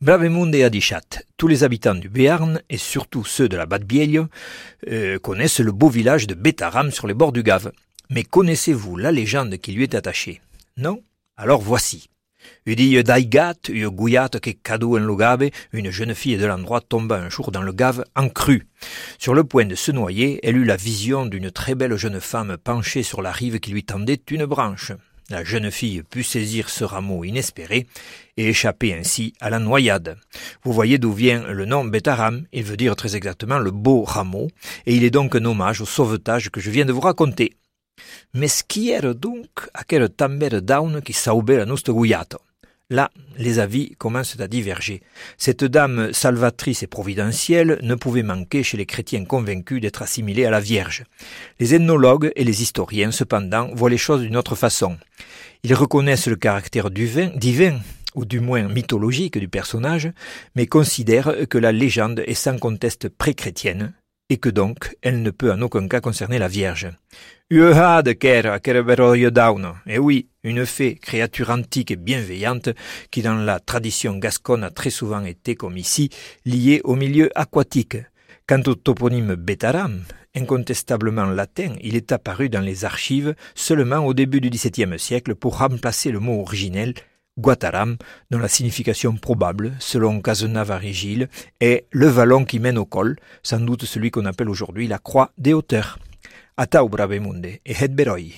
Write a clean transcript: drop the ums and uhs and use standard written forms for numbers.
Bravemunde et Adichat, tous les habitants du Béarn, et surtout ceux de la Bad-Biègle, connaissent le beau village de Bétaram sur les bords du Gave. Mais connaissez-vous la légende qui lui est attachée? Non? Alors voici. Udille daigat, ue gouillat que cadou en lo Gave, une jeune fille de l'endroit tomba un jour dans le Gave en crue. Sur le point de se noyer, elle eut la vision d'une très belle jeune femme penchée sur la rive qui lui tendait une branche. La jeune fille put saisir ce rameau inespéré et échapper ainsi à la noyade. Vous voyez d'où vient le nom Bétaram, il veut dire très exactement le beau rameau, et il est donc un hommage au sauvetage que je viens de vous raconter. Mais ce qui era donc aquel tamber daun qui saubera nusto guiato? Là, les avis commencent à diverger. Cette dame salvatrice et providentielle ne pouvait manquer chez les chrétiens convaincus d'être assimilée à la Vierge. Les ethnologues et les historiens, cependant, voient les choses d'une autre façon. Ils reconnaissent le caractère divin, ou du moins mythologique du personnage, mais considèrent que la légende est sans conteste pré-chrétienne, et que donc elle ne peut en aucun cas concerner la Vierge. Et oui, une fée, créature antique et bienveillante, qui dans la tradition gasconne a très souvent été, comme ici, liée au milieu aquatique. Quant au toponyme Bétaram, incontestablement latin, il est apparu dans les archives seulement au début du XVIIe siècle pour remplacer le mot originel Guataram, dont la signification probable, selon Cazenave-Rigil, est le vallon qui mène au col, sans doute celui qu'on appelle aujourd'hui la croix des hauteurs. Atau Bravemunde et het beroi.